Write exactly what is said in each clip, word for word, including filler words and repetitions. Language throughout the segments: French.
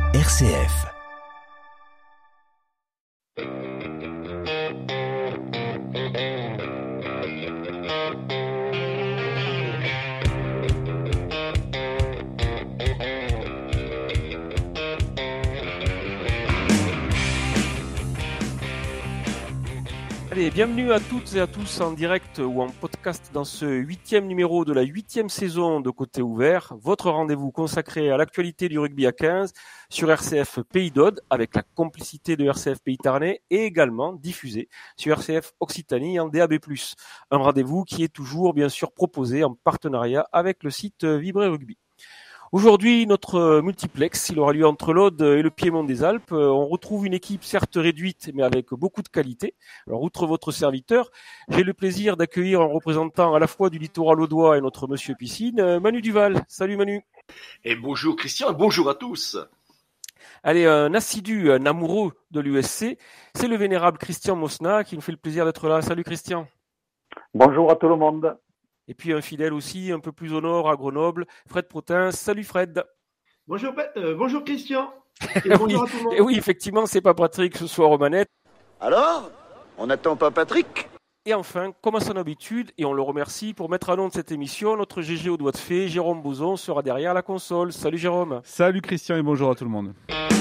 R C F. Allez, bienvenue à toutes et à tous en direct ou en podcast dans ce huitième numéro de la huitième saison de Côté Ouvert, votre rendez-vous consacré à l'actualité du rugby à quinze sur R C F Pays d'Aude avec la complicité de R C F Pays Tarnais et également diffusé sur R C F Occitanie en D A B plus. Un rendez-vous qui est toujours bien sûr proposé en partenariat avec le site Vibré Rugby. Aujourd'hui, notre multiplex, il aura lieu entre l'Aude et le Piémont des Alpes. On retrouve une équipe certes réduite, mais avec beaucoup de qualité. Alors, outre votre serviteur, j'ai le plaisir d'accueillir un représentant à la fois du littoral audois et notre monsieur piscine, Manu Duval. Salut Manu. Et bonjour Christian, bonjour à tous. Allez, un assidu, un amoureux de l'U S C, c'est le vénérable Christian Mosna qui nous fait le plaisir d'être là. Salut Christian. Bonjour à tout le monde. Et puis un fidèle aussi, un peu plus au nord, à Grenoble, Fred Protin. Salut Fred. Bonjour, euh, bonjour Christian. Et bonjour oui, à tout le monde. Et oui, effectivement, c'est pas Patrick ce soir aux manettes. Alors, on n'attend pas Patrick ? Et enfin, comme à son habitude, et on le remercie pour mettre à l'onde cette émission, notre G G au doigt de fée, Jérôme Bouzon, sera derrière la console. Salut Jérôme. Salut Christian et bonjour à tout le monde.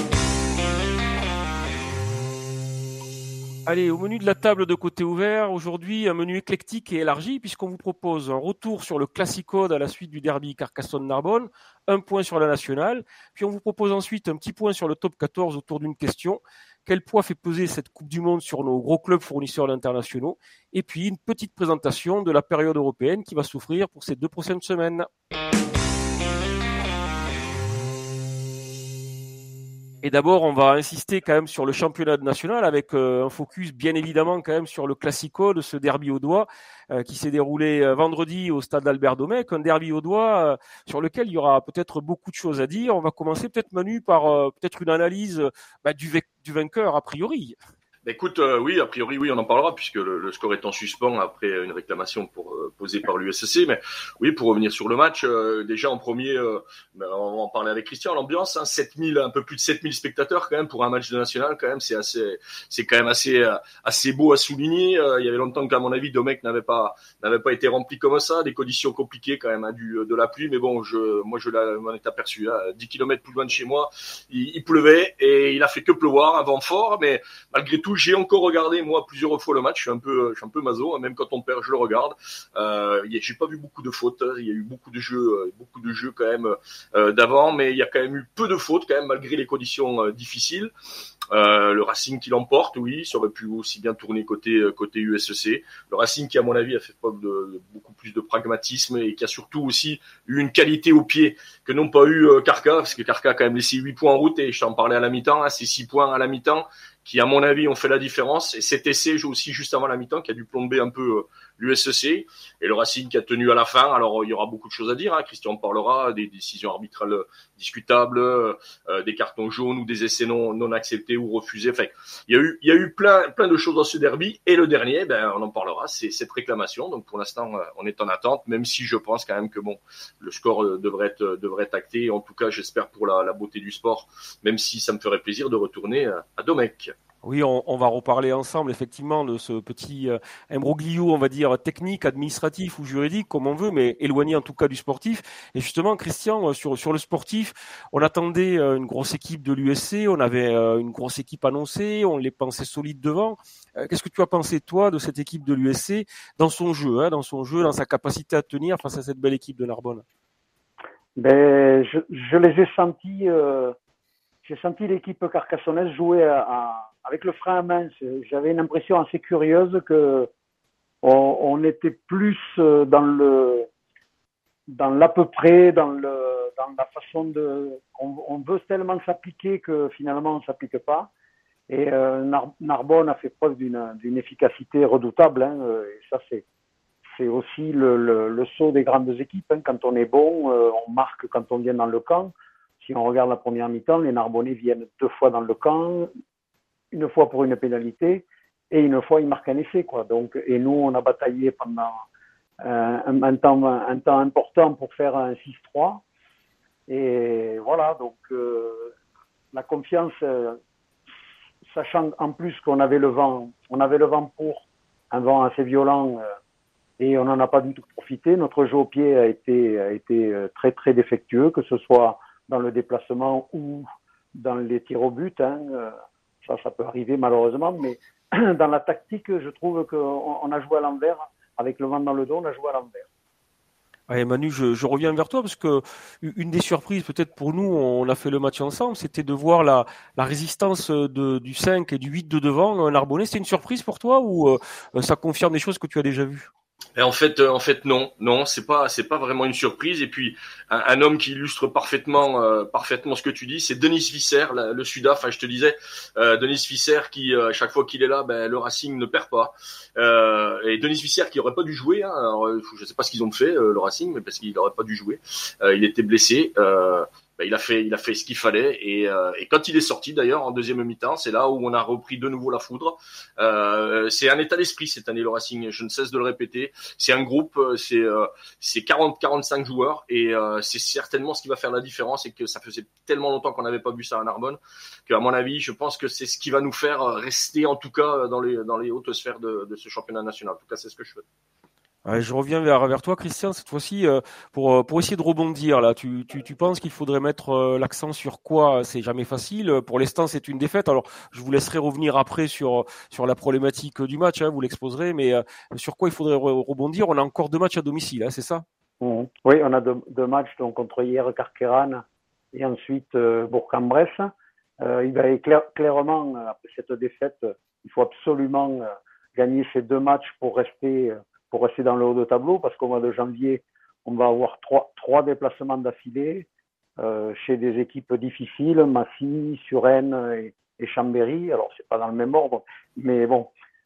Allez, au menu de la table de Côté Ouvert, aujourd'hui un menu éclectique et élargi puisqu'on vous propose un retour sur le Classicode à la suite du derby Carcassonne-Narbonne, un point sur la nationale, puis on vous propose ensuite un petit point sur le top quatorze autour d'une question. Quel poids fait peser cette Coupe du Monde sur nos gros clubs fournisseurs internationaux? Et puis une petite présentation de la période européenne qui va s'offrir pour ces deux prochaines semaines. Et d'abord, on va insister quand même sur le championnat national avec euh, un focus bien évidemment quand même sur le Classico de ce derby audois euh, qui s'est déroulé euh, vendredi au stade Albert Domecq, un derby audois euh, sur lequel il y aura peut-être beaucoup de choses à dire. On va commencer peut-être Manu par euh, peut-être une analyse euh, bah, du, v- du vainqueur a priori. Écoute, euh, oui, a priori, oui, on en parlera puisque le, le score est en suspens après une réclamation pour, euh, posée par l'U S C. Mais oui, pour revenir sur le match, euh, déjà en premier, euh, ben, on va en parler avec Christian, l'ambiance, hein, sept mille, un peu plus de sept mille spectateurs quand même pour un match de national, quand même, c'est assez, c'est quand même assez, euh, assez beau à souligner. Euh, il y avait longtemps qu'à mon avis, Domecq n'avait pas, n'avait pas été rempli comme ça, des conditions compliquées quand même, hein, du, de la pluie. Mais bon, je, moi, je m'en ai aperçu, hein, dix kilomètres plus loin de chez moi, il, il pleuvait et il a fait que pleuvoir, un vent fort, mais malgré tout, j'ai encore regardé moi plusieurs fois le match. Je suis un peu, je suis un peu maso. Hein, même quand on perd, je le regarde. Euh, j'ai pas vu beaucoup de fautes. Il y a eu beaucoup de jeux, beaucoup de jeux quand même euh, d'avant, mais il y a quand même eu peu de fautes quand même malgré les conditions euh, difficiles. Euh, le Racing qui l'emporte, oui, ça aurait pu aussi bien tourner côté côté U S C. Le Racing qui, à mon avis, a fait preuve de, de beaucoup plus de pragmatisme et qui a surtout aussi eu une qualité au pied que n'ont pas eu euh, Carca, parce que Carca a quand même laissé huit points en route et je t'en parlais à la mi-temps, hein, c'est six points à la mi-temps qui, à mon avis, ont fait la différence. Et cet essai joue aussi juste avant la mi-temps qui a dû plomber un peu euh, l'U S C et le Racing qui a tenu à la fin. Alors, il y aura beaucoup de choses à dire, hein. Christian en parlera, des décisions arbitrales discutables, euh, des cartons jaunes ou des essais non, non acceptés ou refusés. Enfin, il y a eu, il y a eu plein, plein de choses dans ce derby. Et le dernier, ben, on en parlera, c'est cette réclamation. Donc, pour l'instant, on est en attente, même si je pense quand même que bon, le score devrait être, devrait être acté. En tout cas, j'espère pour la, la beauté du sport, même si ça me ferait plaisir de retourner à Domecq. Oui, on, on va reparler ensemble effectivement de ce petit euh, imbroglio, on va dire technique, administratif ou juridique, comme on veut, mais éloigné en tout cas du sportif. Et justement, Christian, sur sur le sportif, on attendait euh, une grosse équipe de l'U S C, on avait euh, une grosse équipe annoncée, on les pensait solides devant. Euh, qu'est-ce que tu as pensé toi de cette équipe de l'U S C dans son jeu, hein, dans son jeu, dans sa capacité à tenir face à cette belle équipe de Narbonne? Ben, je, je les ai sentis. Euh... J'ai senti l'équipe carcassonnaise jouer à, à, avec le frein à main. J'avais une impression assez curieuse que on, on était plus dans le, dans l'à peu près, dans le, dans la façon de, on, on veut tellement s'appliquer que finalement on s'applique pas. Et euh, Nar- Narbonne a fait preuve d'une, d'une efficacité redoutable. Hein, et ça c'est, c'est aussi le, le, le saut des grandes équipes. Hein. Quand on est bon, euh, on marque quand on vient dans le camp. Si on regarde la première mi-temps, les Narbonnais viennent deux fois dans le camp, une fois pour une pénalité et une fois ils marquent un essai, quoi. Donc, et nous, on a bataillé pendant euh, un, un, temps, un temps important pour faire un six trois. Et voilà, donc euh, la confiance, euh, sachant en plus qu'on avait le vent, on avait le vent pour, un vent assez violent, euh, et on n'en a pas du tout profité. Notre jeu au pied a été, a été très très défectueux, que ce soit dans le déplacement ou dans les tirs au but. Hein. Ça, ça peut arriver malheureusement, mais dans la tactique, je trouve qu'on on a joué à l'envers. Avec le vent dans le dos, on a joué à l'envers. Ouais, Manu, je, je reviens vers toi parce que une des surprises, peut-être pour nous, on a fait le match ensemble, c'était de voir la, la résistance de, du cinq et du huit de devant Narbonnais. C'était une surprise pour toi ou euh, ça confirme des choses que tu as déjà vues? Et en fait, euh, en fait, non, non, c'est pas, c'est pas vraiment une surprise. Et puis, un, un homme qui illustre parfaitement, euh, parfaitement ce que tu dis, c'est Denis Visser, la, le Sudaf. Enfin, je te disais, euh, Denis Visser qui, euh, à chaque fois qu'il est là, ben, le Racing ne perd pas. Euh, et Denis Visser qui aurait pas dû jouer. Hein, alors, je sais pas ce qu'ils ont fait, euh, le Racing, mais parce qu'il aurait pas dû jouer. Euh, il était blessé. Euh, Ben, il a fait, il a fait ce qu'il fallait et, euh, et quand il est sorti d'ailleurs en deuxième mi-temps, c'est là où on a repris de nouveau la foudre. Euh, c'est un état d'esprit cette année le Racing, je ne cesse de le répéter. C'est un groupe, c'est euh, c'est quarante à quarante-cinq joueurs et euh, c'est certainement ce qui va faire la différence et que ça faisait tellement longtemps qu'on n'avait pas vu ça à Narbonne qu'à mon avis, je pense que c'est ce qui va nous faire rester en tout cas dans les dans les hautes sphères de, de ce championnat national. En tout cas, c'est ce que je fais. Ouais, je reviens vers, vers toi, Christian, cette fois-ci, euh, pour, pour essayer de rebondir. Là, tu, tu, tu penses qu'il faudrait mettre euh, l'accent sur quoi? C'est jamais facile. Pour l'instant, c'est une défaite. Alors, je vous laisserai revenir après sur, sur la problématique du match, hein, vous l'exposerez, mais euh, sur quoi il faudrait re- rebondir? On a encore deux matchs à domicile, hein, c'est ça? Mmh. Oui, on a deux, deux matchs donc, contre hier Carqueiranne et ensuite euh, Bourg-en-Bresse. Euh, il va clair, clairement, après cette défaite, il faut absolument euh, gagner ces deux matchs pour rester... Euh, pour rester dans le haut de tableau, parce qu'au mois de janvier, on va avoir trois, trois déplacements d'affilée euh, chez des équipes difficiles, Massy, Suresnes et, et Chambéry. Alors, c'est pas dans le même ordre, mais bon,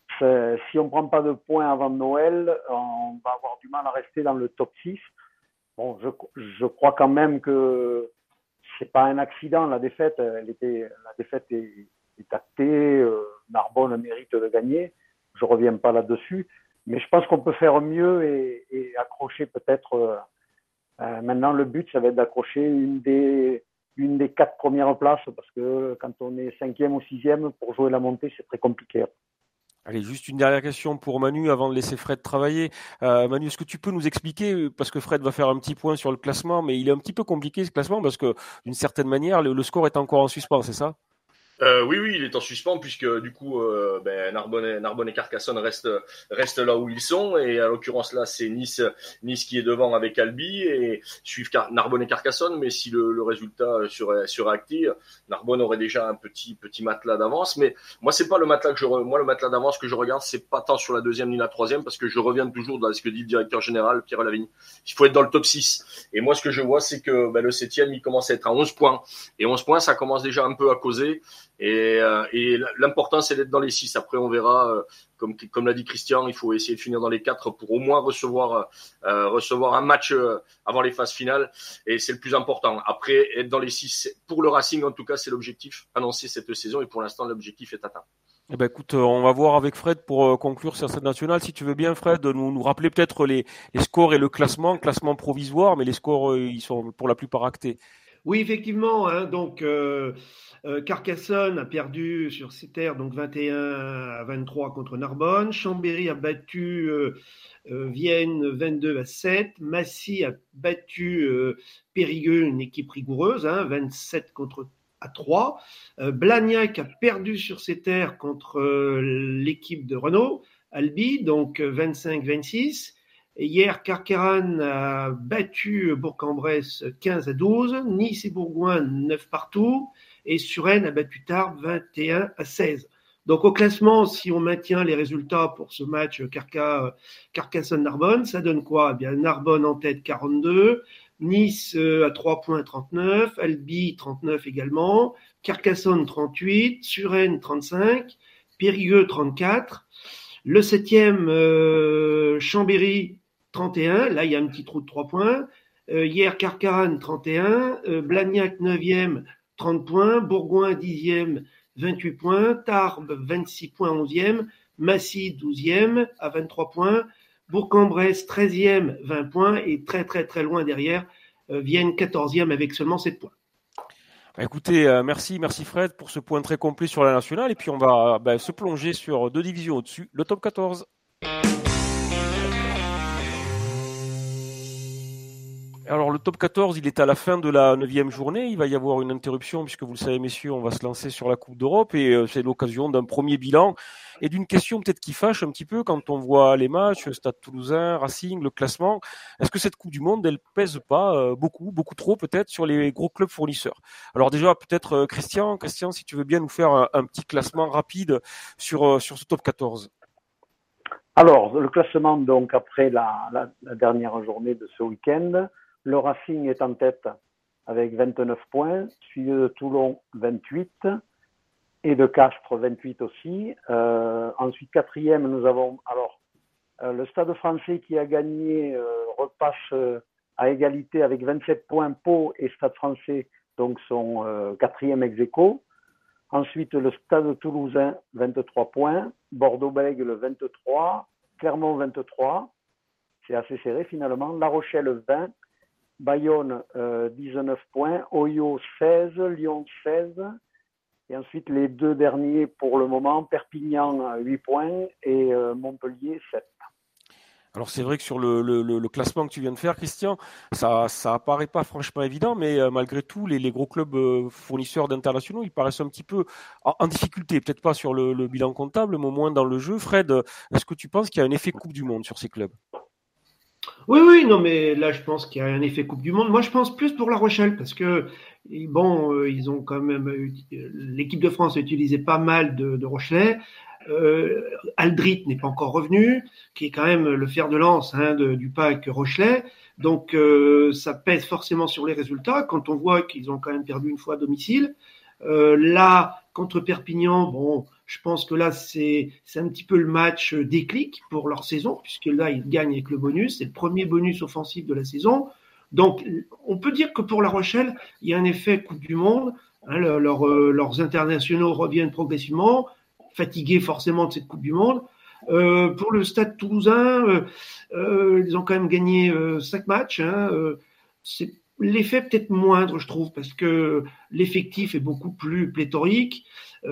si on prend pas de points avant Noël, on va avoir du mal à rester dans le top six. Bon, je, je crois quand même que c'est pas un accident, la défaite, elle était, la défaite est, est actée, euh, Narbonne mérite de gagner, je reviens pas là-dessus. Mais je pense qu'on peut faire mieux et, et accrocher peut-être. Euh, euh, maintenant, le but, ça va être d'accrocher une des, une des quatre premières places parce que quand on est cinquième ou sixième, pour jouer la montée, c'est très compliqué. Allez, juste une dernière question pour Manu avant de laisser Fred travailler. Euh, Manu, est-ce que tu peux nous expliquer, parce que Fred va faire un petit point sur le classement, mais il est un petit peu compliqué ce classement parce que d'une certaine manière, le, le score est encore en suspens, c'est ça? Euh, oui, oui, il est en suspens puisque du coup, euh, ben, Narbonne, Narbonne et Carcassonne restent, restent là où ils sont et à l'occurrence là, c'est Nice, Nice qui est devant avec Albi et suivent Car- Narbonne et Carcassonne. Mais si le, le résultat serait, serait acté, Narbonne aurait déjà un petit petit matelas d'avance. Mais moi, c'est pas le matelas que je, re... moi le matelas d'avance que je regarde, c'est pas tant sur la deuxième ni la troisième parce que je reviens toujours dans ce que dit le directeur général Pierre Lavigne. Il faut être dans le top six. Et moi, ce que je vois, c'est que ben, le septième, il commence à être à onze points et onze points, ça commence déjà un peu à causer. Et, euh, et l'important, c'est d'être dans les six. Après, on verra, euh, comme, comme l'a dit Christian, il faut essayer de finir dans les quatre pour au moins recevoir, euh, recevoir un match euh, avant les phases finales. Et c'est le plus important. Après, être dans les six, pour le Racing, en tout cas, c'est l'objectif annoncé cette saison. Et pour l'instant, l'objectif est atteint. Eh ben écoute, on va voir avec Fred pour euh, conclure sur cette nationale. Si tu veux bien, Fred, nous, nous rappeler peut-être les, les scores et le classement, classement provisoire, mais les scores, euh, ils sont pour la plupart actés. Oui, effectivement. Hein, donc, euh, euh, Carcassonne a perdu sur ses terres, donc vingt et un à vingt-trois contre Narbonne. Chambéry a battu euh, euh, Vienne vingt-deux à sept. Massy a battu euh, Périgueux, une équipe rigoureuse, hein, vingt-sept contre à trois. Euh, Blagnac a perdu sur ses terres contre euh, l'équipe de Renault, Albi, donc vingt-cinq vingt-six. Et hier, Carqueiranne a battu Bourg-en-Bresse quinze à douze, Nice et Bourgoin neuf partout, et Suresnes a battu Tarbes vingt et un à seize. Donc au classement, si on maintient les résultats pour ce match Carca, Carcassonne-Narbonne, ça donne quoi? Eh bien, Narbonne en tête quarante-deux, Nice à trois points trente-neuf, Albi trente-neuf également, Carcassonne trente-huit, Suresnes trente-cinq, Périgueux trente-quatre, le septième, euh, Chambéry trente et un, là il y a un petit trou de trois points. Euh, hier, Carqueiranne trente et un, euh, Blagnac neuvième, trente points, Bourgoin dixième, vingt-huit points, Tarbes vingt-six points, onzième, Massy douzième à vingt-trois points, Bourg-en-Bresse treizième, vingt points et très très très loin derrière, euh, Vienne quatorzième avec seulement sept points. Bah, écoutez, euh, merci, merci Fred pour ce point très complet sur la nationale. Et puis on va bah, se plonger sur deux divisions au-dessus, le top quatorze. Alors le top quatorze, il est à la fin de la neuvième journée. Il va y avoir une interruption puisque vous le savez messieurs, on va se lancer sur la Coupe d'Europe et euh, c'est l'occasion d'un premier bilan et d'une question peut-être qui fâche un petit peu quand on voit les matchs, Stade Toulousain, Racing, le classement. Est-ce que cette Coupe du Monde, elle pèse pas euh, beaucoup, beaucoup trop peut-être sur les gros clubs fournisseurs? Alors déjà peut-être euh, Christian, Christian, si tu veux bien nous faire un, un petit classement rapide sur euh, sur ce top quatorze. Alors le classement donc après la, la, la dernière journée de ce week-end. Le Racing est en tête avec vingt-neuf points, suivi de Toulon vingt-huit et de Castres vingt-huit aussi. Euh, ensuite, quatrième, nous avons alors euh, le Stade Français qui a gagné euh, repasse euh, à égalité avec vingt-sept points. Pau et Stade Français donc sont euh, quatrième ex aequo. Ensuite, le Stade Toulousain vingt-trois points, Bordeaux-Bègles vingt-trois, Clermont vingt-trois. C'est assez serré finalement. La Rochelle vingt. Bayonne, euh, dix-neuf points, Oyo, seize, Lyon, seize, et ensuite les deux derniers pour le moment, Perpignan, huit points, et euh, Montpellier, sept. Alors c'est vrai que sur le, le, le classement que tu viens de faire, Christian, ça ça apparaît pas franchement évident, mais euh, malgré tout, les, les gros clubs euh, fournisseurs d'internationaux, ils paraissent un petit peu en, en difficulté, peut-être pas sur le, le bilan comptable, mais au moins dans le jeu. Fred, est-ce que tu penses qu'il y a un effet Coupe du Monde sur ces clubs? Oui, oui, non, mais là, je pense qu'il y a un effet Coupe du Monde. Moi, je pense plus pour La Rochelle, parce que, bon, euh, ils ont quand même, l'équipe de France a utilisé pas mal de, de Rochelais. Euh, Aldrit n'est pas encore revenu, qui est quand même le fer de lance hein, de, du pack Rochelais. Donc, euh, ça pèse forcément sur les résultats quand on voit qu'ils ont quand même perdu une fois à domicile. Euh, là, contre Perpignan, bon, je pense que là, c'est, c'est un petit peu le match déclic pour leur saison, puisque là, ils gagnent avec le bonus. C'est le premier bonus offensif de la saison. Donc, on peut dire que pour La Rochelle, il y a un effet Coupe du Monde. Hein, leur, leur, euh, leurs internationaux reviennent progressivement, fatigués forcément de cette Coupe du Monde. Euh, pour le Stade Toulousain, euh, euh, ils ont quand même gagné euh, cinq matchs. Hein, euh, c'est l'effet peut-être moindre, je trouve, parce que l'effectif est beaucoup plus pléthorique.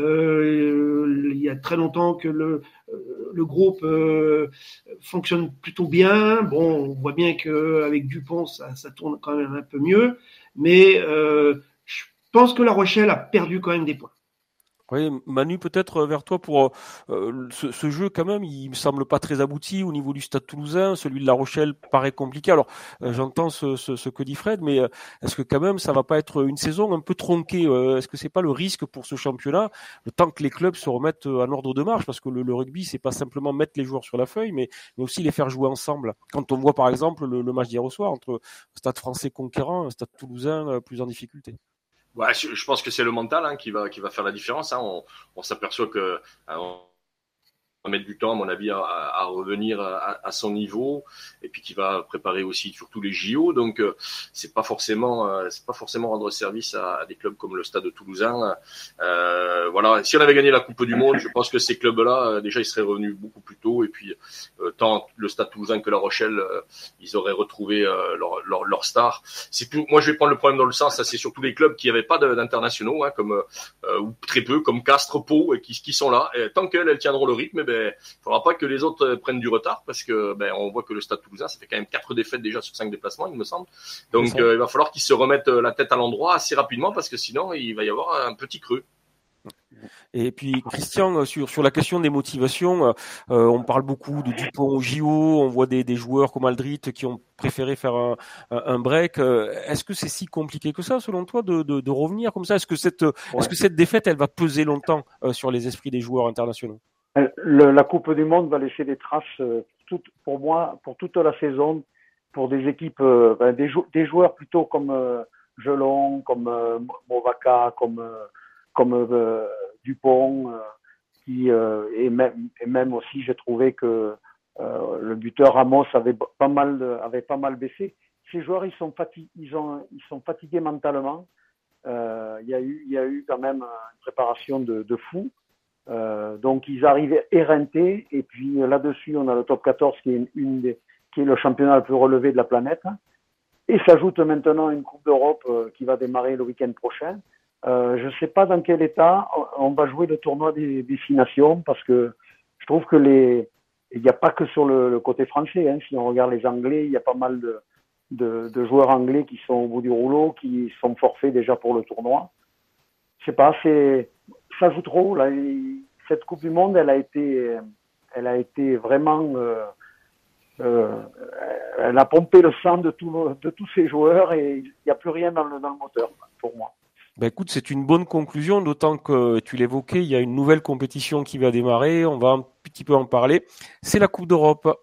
Euh, il y a très longtemps que le, le groupe euh, fonctionne plutôt bien. Bon, on voit bien qu'avec Dupont, ça, ça tourne quand même un peu mieux. Mais euh, je pense que La Rochelle a perdu quand même des points. Oui, Manu, peut-être vers toi pour euh, ce, ce jeu quand même, il me semble pas très abouti au niveau du Stade Toulousain. Celui de La Rochelle paraît compliqué. Alors, euh, j'entends ce, ce, ce que dit Fred, mais euh, est-ce que quand même ça va pas être une saison un peu tronquée euh, Est-ce que c'est pas le risque pour ce championnat, le temps que les clubs se remettent en ordre de marche, parce que le, le rugby c'est pas simplement mettre les joueurs sur la feuille, mais, mais aussi les faire jouer ensemble. Quand on voit par exemple le, le match d'hier au soir entre Stade Français conquérant, Stade Toulousain euh, plus en difficulté. Ouais, je pense que c'est le mental hein, qui va qui va faire la différence. Hein. On, on s'aperçoit que hein, on va mettre du temps, à mon avis, à, à revenir à, à son niveau, et puis qui va préparer aussi surtout les J O. Donc, euh, c'est pas forcément, euh, c'est pas forcément rendre service à, à des clubs comme le Stade Toulousain. Euh, voilà, si on avait gagné la Coupe du Monde, je pense que ces clubs-là, euh, déjà, ils seraient revenus beaucoup plus tôt, et puis euh, tant le Stade Toulousain que La Rochelle, euh, ils auraient retrouvé euh, leur, leur, leur star. C'est plus, moi, je vais prendre le problème dans le sens, ça, c'est surtout les clubs qui n'avaient pas d'internationaux, hein, comme euh, ou très peu, comme Castres, Pau, et qui, qui sont là. Et tant qu'elles, elles tiendront le rythme, il ben, faudra pas que les autres prennent du retard parce que ben, on voit que le Stade Toulousain, ça fait quand même quatre défaites déjà sur cinq déplacements, il me semble. Donc euh, il va falloir qu'ils se remettent la tête à l'endroit assez rapidement parce que sinon il va y avoir un petit creux. Et puis Christian, sur sur la question des motivations, euh, on parle beaucoup de Dupont au J O, on voit des, des joueurs comme Aldrit qui ont préféré faire un, un break. Est-ce que c'est si compliqué que ça, selon toi, de, de, de revenir comme ça? Est-ce que cette ouais. est-ce que cette défaite, elle va peser longtemps euh, sur les esprits des joueurs internationaux? Le, la Coupe du Monde va laisser des traces euh, tout, pour moi pour toute la saison pour des équipes, euh, ben, des, jou- des joueurs plutôt comme euh, Gelon, comme euh, Movaca, comme euh, comme euh, Dupont, euh, qui euh, et même et même aussi j'ai trouvé que euh, le buteur Ramos avait pas mal avait pas mal baissé. Ces joueurs ils sont fatigués, ils ont ils sont fatigués mentalement. Euh, il y a eu il y a eu quand même une préparation de, de fou. Euh, donc ils arrivent éreintés et puis là-dessus on a le top quatorze qui est une des, qui est le championnat le plus relevé de la planète et s'ajoute maintenant une Coupe d'Europe euh, qui va démarrer le week-end prochain. Euh, je ne sais pas dans quel état on va jouer le tournoi des, des Six Nations, parce que je trouve que les, il n'y a pas que sur le, le côté français. Hein. Si on regarde les Anglais, il y a pas mal de, de, de joueurs anglais qui sont au bout du rouleau, qui sont forfaits déjà pour le tournoi. Je sais pas, c'est, ça joue trop. Là. Cette Coupe du Monde, elle a été, elle a été vraiment, euh, euh, elle a pompé le sang de, tout, de tous ces joueurs et il n'y a plus rien dans le, dans le moteur pour moi. Ben écoute, c'est une bonne conclusion, d'autant que tu l'évoquais, il y a une nouvelle compétition qui va démarrer, on va un petit peu en parler, c'est la Coupe d'Europe.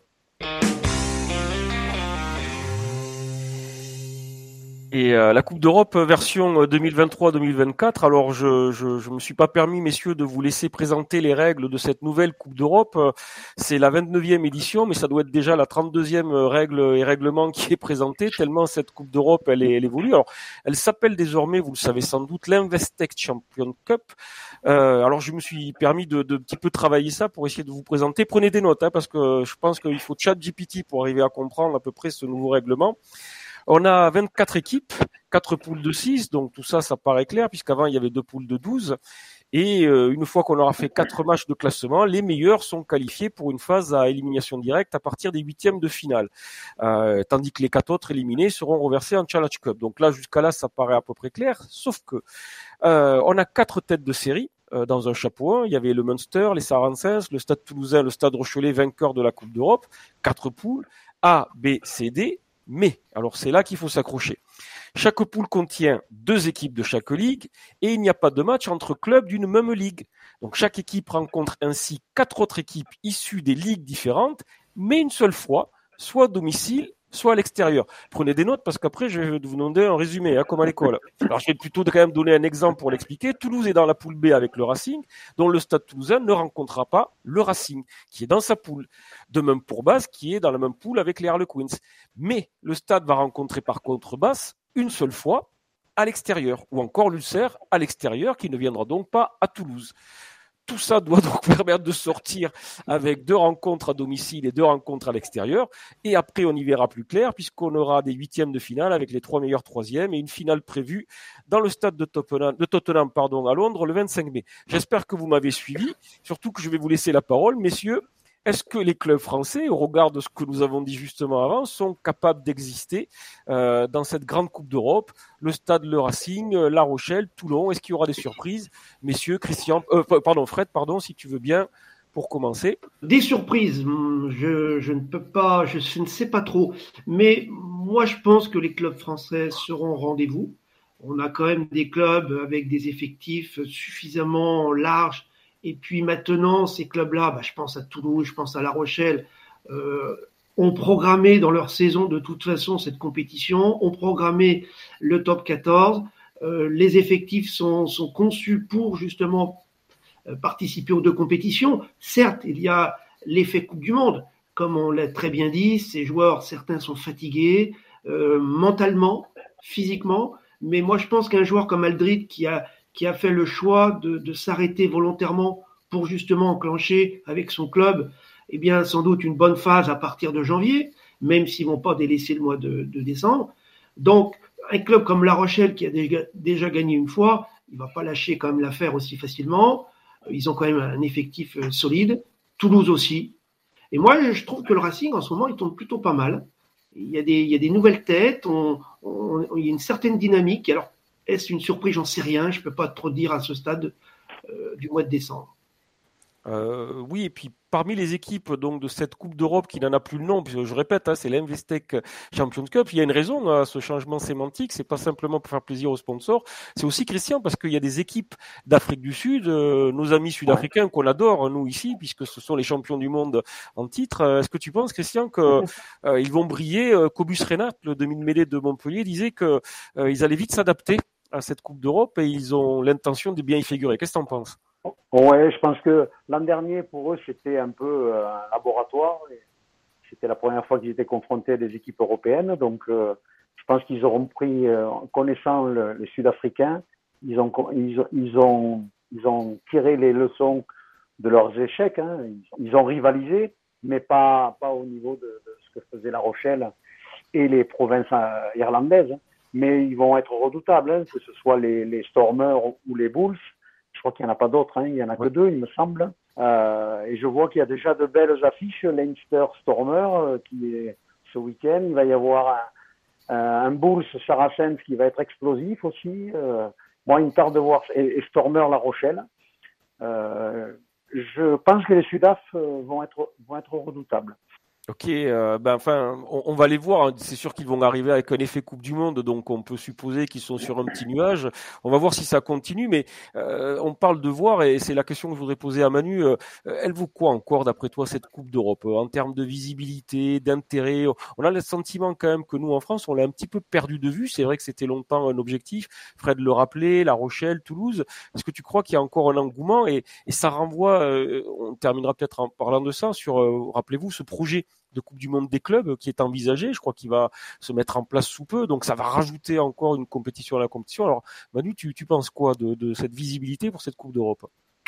Et euh, la Coupe d'Europe version deux mille vingt-trois deux mille vingt-quatre, alors je, je je me suis pas permis, messieurs, de vous laisser présenter les règles de cette nouvelle Coupe d'Europe. C'est la vingt-neuvième édition, mais ça doit être déjà la trente-deuxième règle et règlement qui est présentée, tellement cette Coupe d'Europe, elle, est, elle évolue. Alors, elle s'appelle désormais, vous le savez sans doute, l'Investec Champions Cup. Euh, alors, je me suis permis de, de petit peu travailler ça pour essayer de vous présenter. Prenez des notes, hein, parce que je pense qu'il faut ChatGPT pour arriver à comprendre à peu près ce nouveau règlement. On a vingt-quatre équipes, quatre poules de six, donc tout ça, ça paraît clair, puisqu'avant, il y avait deux poules de douze. Et euh, une fois qu'on aura fait quatre matchs de classement, les meilleurs sont qualifiés pour une phase à élimination directe à partir des huitièmes de finale. Euh, tandis que les quatre autres éliminés seront reversés en Challenge Cup. Donc là, jusqu'à là, ça paraît à peu près clair, sauf que euh, on a quatre têtes de série euh, dans un chapeau. Il y avait le Munster, les Saracens, le Stade Toulousain, le Stade Rochelais, vainqueur de la Coupe d'Europe. Quatre poules, A, B, C, D. Mais, alors c'est là qu'il faut s'accrocher. Chaque poule contient deux équipes de chaque ligue et il n'y a pas de match entre clubs d'une même ligue. Donc chaque équipe rencontre ainsi quatre autres équipes issues des ligues différentes, mais une seule fois, soit à domicile, soit à l'extérieur. Prenez des notes parce qu'après je vais vous demander un résumé, hein, comme à l'école. Alors je vais plutôt quand même donner un exemple pour l'expliquer. Toulouse est dans la poule B avec le Racing, dont le Stade Toulousain ne rencontrera pas le Racing, qui est dans sa poule. De même pour Basse, qui est dans la même poule avec les Harlequins. Mais le Stade va rencontrer par contre Basse une seule fois à l'extérieur, ou encore l'Ulster à l'extérieur, qui ne viendra donc pas à Toulouse. Tout ça doit donc permettre de sortir avec deux rencontres à domicile et deux rencontres à l'extérieur. Et après, on y verra plus clair puisqu'on aura des huitièmes de finale avec les trois meilleurs troisièmes et une finale prévue dans le stade de Tottenham, de Tottenham pardon, à Londres le vingt-cinq mai. J'espère que vous m'avez suivi, surtout que je vais vous laisser la parole. Messieurs, est-ce que les clubs français, au regard de ce que nous avons dit justement avant, sont capables d'exister euh, dans cette grande Coupe d'Europe? Le Stade, le Racing, La Rochelle, Toulon, est-ce qu'il y aura des surprises? Messieurs, Christian, euh, pardon, Fred, pardon, si tu veux bien, pour commencer. Des surprises, je, je ne peux pas, je, je ne sais pas trop, mais moi je pense que les clubs français seront au rendez-vous. On a quand même des clubs avec des effectifs suffisamment larges. Et puis maintenant, ces clubs-là, bah, je pense à Toulouse, je pense à La Rochelle, euh, ont programmé dans leur saison de toute façon cette compétition, ont programmé le top quatorze. Euh, les effectifs sont, sont conçus pour justement euh, participer aux deux compétitions. Certes, il y a l'effet Coupe du Monde, comme on l'a très bien dit, ces joueurs, certains sont fatigués euh, mentalement, physiquement, mais moi je pense qu'un joueur comme Aldrit qui a qui a fait le choix de, de s'arrêter volontairement pour justement enclencher avec son club, eh bien, sans doute une bonne phase à partir de janvier, même s'ils vont pas délaisser le mois de, de décembre. Donc, un club comme La Rochelle qui a déjà, déjà gagné une fois, il va pas lâcher quand même l'affaire aussi facilement. Ils ont quand même un effectif solide. Toulouse aussi. Et moi, je trouve que le Racing, en ce moment, il tombe plutôt pas mal. Il y a des, il y a des nouvelles têtes, on, on, il y a une certaine dynamique. Alors, est-ce une surprise? J'en sais rien. Je ne peux pas trop dire à ce stade euh, du mois de décembre. Euh, oui, et puis parmi les équipes donc de cette Coupe d'Europe qui n'en a plus le nom, puisque je répète, hein, c'est l'Investec Champions Cup, il y a une raison à ce changement sémantique, c'est pas simplement pour faire plaisir aux sponsors, c'est aussi, Christian, parce qu'il y a des équipes d'Afrique du Sud, euh, nos amis sud-africains qu'on adore, nous ici, puisque ce sont les champions du monde en titre. Est-ce que tu penses, Christian, qu'ils euh, vont briller? Cobus Reinhardt, le demi-mêlée de Montpellier, disait qu'ils euh, allaient vite s'adapter à cette Coupe d'Europe et ils ont l'intention de bien y figurer. Qu'est-ce que tu en penses? Ouais, je pense que l'an dernier, pour eux, c'était un peu euh, un laboratoire. Et c'était la première fois qu'ils étaient confrontés à des équipes européennes. Donc, euh, je pense qu'ils auront pris, euh, connaissant le, les Sud-Africains, ils ont, ils, ils, ont, ils ont tiré les leçons de leurs échecs. Hein. Ils, ils ont rivalisé, mais pas, pas au niveau de, de ce que faisait La Rochelle et les provinces irlandaises. mais ils vont être redoutables, hein, que ce soit les, les Stormers ou les Bulls. Je crois qu'il n'y en a pas d'autres, hein, il n'y en a Ouais. que deux, il me semble. Euh, et je vois qu'il y a déjà de belles affiches. Leinster Stormer, euh, qui est ce week-end. Il va y avoir un, un Bulls Saracens qui va être explosif aussi. Euh, moi, il me tarde de voir. Et, et Stormer La Rochelle. Euh, je pense que les Sudaf euh, vont être, vont être redoutables. Ok, euh, ben enfin, on, on va les voir. Hein. C'est sûr qu'ils vont arriver avec un effet Coupe du Monde, donc on peut supposer qu'ils sont sur un petit nuage. On va voir si ça continue, mais euh, on parle de voir, et c'est la question que je voudrais poser à Manu. Euh, elle vaut quoi encore, d'après toi, cette Coupe d'Europe, euh, en termes de visibilité, d'intérêt? On a le sentiment quand même que nous, en France, on l'a un petit peu perdu de vue. C'est vrai que c'était longtemps un objectif. Fred le rappelait, La Rochelle, Toulouse. Est-ce que tu crois qu'il y a encore un engouement, et, et ça renvoie, euh, on terminera peut-être en parlant de ça, sur, euh, rappelez-vous, ce projet de Coupe du Monde des clubs qui est envisagé. Je crois qu'il va se mettre en place sous peu. Donc, ça va rajouter encore une compétition à la compétition. Alors, Manu, tu, tu penses quoi de, de cette visibilité pour cette Coupe d'Europe?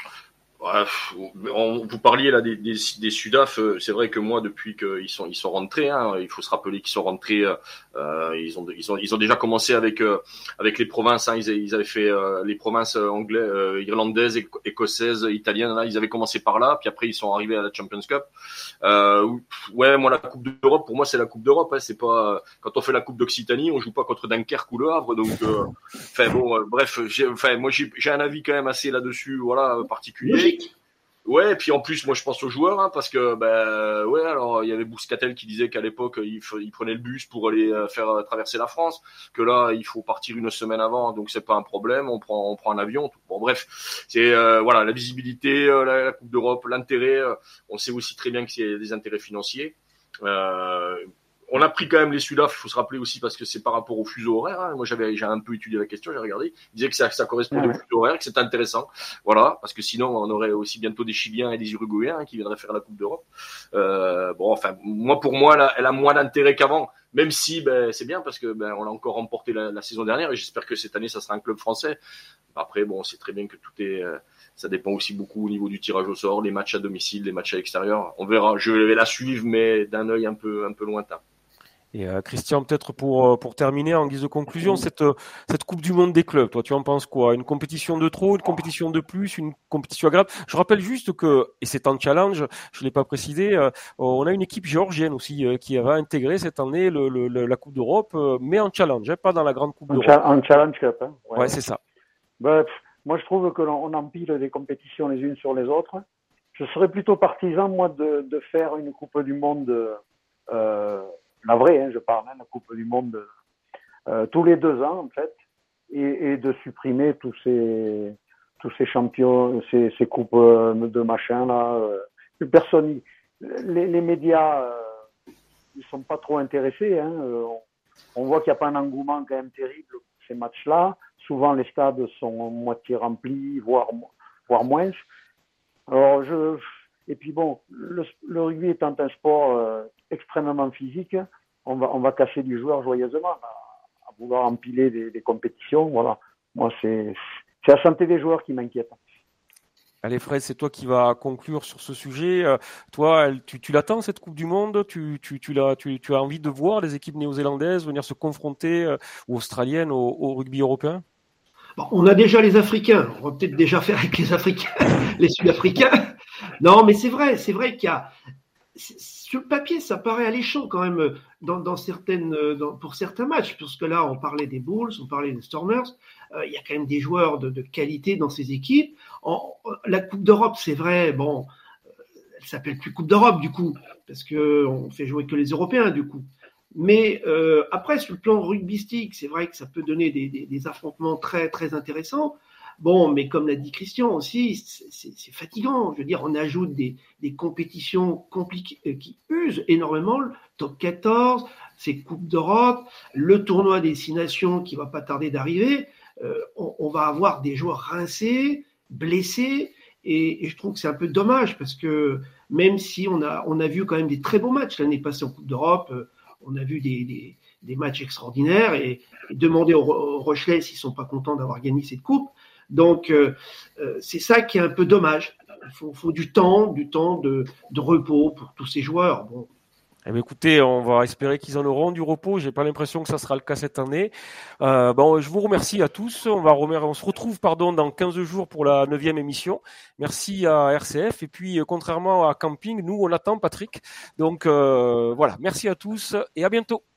Ouais, on, vous parliez là des, des, des Sudaf. C'est vrai que moi, depuis qu'ils sont ils sont rentrés, hein, il faut se rappeler qu'ils sont rentrés. Euh, ils ont ils ont ils ont déjà commencé avec euh, avec les provinces. Hein, ils, ils avaient fait euh, les provinces anglaises, euh, irlandaises, écossaises, italiennes. Là, ils avaient commencé par là. Puis après, ils sont arrivés à la Champions Cup. Euh, ouais, moi la Coupe d'Europe, pour moi, c'est la Coupe d'Europe. Hein, c'est pas quand on fait la Coupe d'Occitanie, on joue pas contre Dunkerque ou Le Havre. Donc, enfin euh, bon, euh, bref, j'ai, enfin moi j'ai, j'ai un avis quand même assez là-dessus, voilà, particulier. Ouais, et puis en plus, moi je pense aux joueurs, hein, parce que ben ouais, alors il y avait Bouscatel qui disait qu'à l'époque il, f- il prenait le bus pour aller euh, faire euh, traverser la France, que là il faut partir une semaine avant, donc c'est pas un problème, on prend on prend un avion. Tout. Bon bref, c'est euh, voilà la visibilité, euh, la, la Coupe d'Europe, l'intérêt. Euh, on sait aussi très bien qu'il y a des intérêts financiers. Euh, On a pris quand même les Sudaf, il faut se rappeler aussi, parce que c'est par rapport au fuseau horaire. Hein. Moi, j'avais, j'ai un peu étudié la question, j'ai regardé. Il disait que ça, ça correspondait ouais. au fuseau horaire, que c'était intéressant. Voilà, parce que sinon, on aurait aussi bientôt des Chiliens et des Uruguayens hein, qui viendraient faire la Coupe d'Europe. Euh, bon, enfin, moi, pour moi, elle a, elle a moins d'intérêt qu'avant. Même si, ben, c'est bien parce que ben, on l'a encore remporté la, la saison dernière et j'espère que cette année, ça sera un club français. Après, bon, c'est très bien que tout est, euh, ça dépend aussi beaucoup au niveau du tirage au sort, les matchs à domicile, les matchs à l'extérieur. On verra. Je vais la suivre, mais d'un œil un peu, un peu lointain. Et euh, Christian, peut-être pour pour terminer en guise de conclusion, cette cette Coupe du Monde des clubs, toi, tu en penses quoi? Une compétition de trop, une compétition de plus, une compétition agréable? Je rappelle juste que, et c'est en challenge, je l'ai pas précisé, euh, on a une équipe géorgienne aussi euh, qui va intégrer cette année le, le, le la Coupe d'Europe, euh, mais en challenge, hein, pas dans la grande Coupe en d'Europe. Cha- en challenge cup. Hein. Ouais, ouais, c'est ça. Bah, pff, moi, je trouve que l'on on empile des compétitions les unes sur les autres. Je serais plutôt partisan, moi, de, de faire une Coupe du Monde. Euh, La vraie, hein, je parle, hein, la Coupe du Monde euh, tous les deux ans en fait, et, et de supprimer tous ces tous ces champions, ces, ces coupes de machin là. Euh, personne, les, les médias, euh, ils sont pas trop intéressés. Hein, euh, on, on voit qu'il n'y a pas un engouement quand même terrible pour ces matchs-là. Souvent les stades sont moitié remplis, voire voire moins. Alors je Et puis bon, le, le rugby étant un sport euh, extrêmement physique, on va, on va casser du joueur joyeusement à, à vouloir empiler des, des compétitions. Voilà. Moi, c'est, c'est la santé des joueurs qui m'inquiète. Allez Fred, c'est toi qui vas conclure sur ce sujet. Euh, toi, tu, tu l'attends cette Coupe du Monde? Tu, tu, tu, l'as, tu, tu as envie de voir les équipes néo-zélandaises venir se confronter euh, ou australiennes au, au rugby européen? Bon, on a déjà les Africains. On va peut-être déjà faire avec les Africains, les Sud-Africains. Non, mais c'est vrai, c'est vrai qu'il y a. Sur le papier, ça paraît alléchant quand même dans, dans certaines, dans, pour certains matchs, parce que là, on parlait des Bulls, on parlait des Stormers. Euh, il y a quand même des joueurs de, de qualité dans ces équipes. En, la Coupe d'Europe, c'est vrai, bon, elle s'appelle plus Coupe d'Europe du coup, parce que on fait jouer que les Européens du coup. Mais euh, après, sur le plan rugbystique, c'est vrai que ça peut donner des, des, des affrontements très très intéressants. Bon, mais comme l'a dit Christian aussi, c'est, c'est, c'est fatigant. Je veux dire, on ajoute des, des compétitions compliquées qui usent énormément. Le top quatorze, ces Coupes d'Europe, le tournoi des Six Nations qui va pas tarder d'arriver. Euh, on, on va avoir des joueurs rincés, blessés, et, et je trouve que c'est un peu dommage parce que même si on a, on a vu quand même des très beaux matchs l'année passée en Coupe d'Europe, euh, on a vu des, des, des matchs extraordinaires et, et demander aux, aux Rochelais s'ils sont pas contents d'avoir gagné cette coupe. Donc, euh, euh, c'est ça qui est un peu dommage. Il faut, faut du temps, du temps de, de repos pour tous ces joueurs. Bon, Eh bien, écoutez, on va espérer qu'ils en auront du repos. J'ai pas l'impression que ça sera le cas cette année. Euh, bon, je vous remercie à tous. On va remer- on se retrouve, pardon, dans quinze jours pour la neuvième émission. Merci à R C F. Et puis, euh, contrairement à Camping, nous, on attend Patrick. Donc, euh, voilà. Merci à tous et à bientôt.